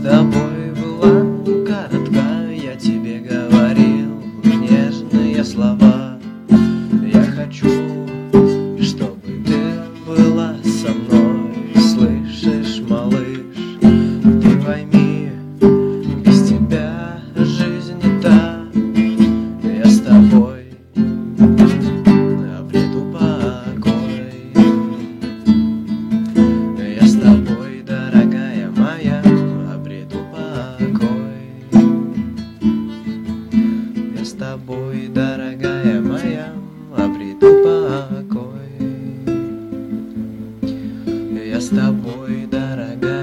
тобой была коротка, я тебе говорил нежные слова. Я хочу, чтобы ты была со мной, слышишь, малыш? Ты пойми, без тебя жизнь не та. Я с тобой обрету покой. Я с тобой, дорогая моя, обрету покой. Я с тобой, дорогая моя, обрету покой. Я с тобой, дорогая.